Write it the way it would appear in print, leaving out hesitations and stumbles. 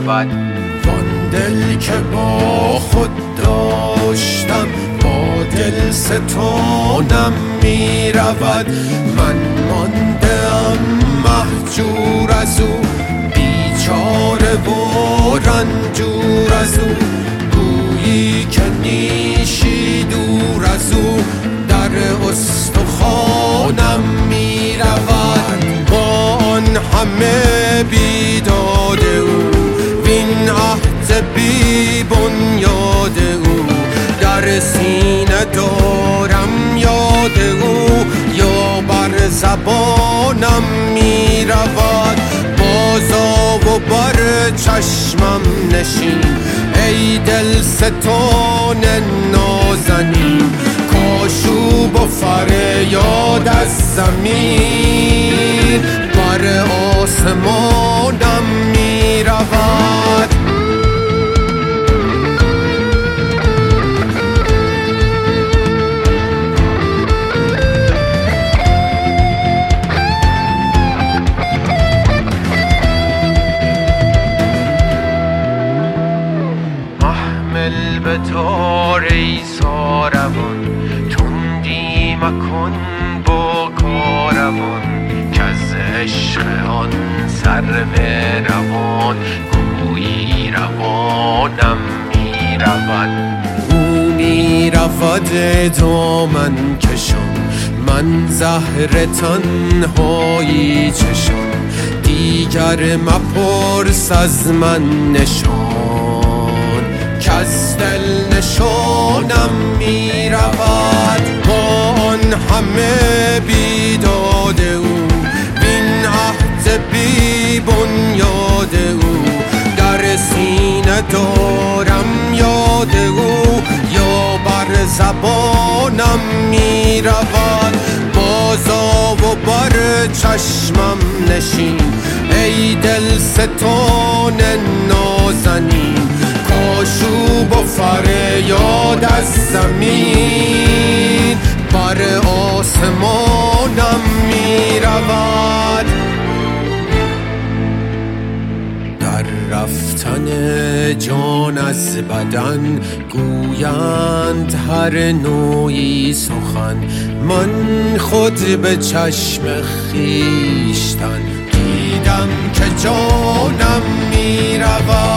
رود. وان دل که با خود داشتم با دل ستانم می رود. من ماندم مهجور از او، بیچاره و رنجور از او. گویی که نیشی دور از او در استخوانم می رود. با آن همه بیداد او وین عهد بی بنیاد او، در سینه دارم یاد او یا بر زبانم می رود. بازآ و بر چشمم نشین ای دل ستان نازنین، کاشوب و فریاد از زمین بر آسمانم می رود. محمل به تار ای ساروان، تندی مکن با کاروان، که از عشق آن سرو روان گویی روانم می رود. او می رود دامن کشان، من زهر تنهایی چشان، دیگر مپرس از من نشان، کز دل نشانم می رود. با آن همه بیداد او وین عهد بی بنیاد او، در سینه دارم یاد او یا بر زبانم می رود. بازآ و بر چشمم نشین ای دل ستان نازنین، کاشوب و فریاد از زمین بر آسمانم می رود. در رفتن جان از بدن گویند هر نوعی سخن، من خود به چشم خویشتن دیدم که جانم می رود.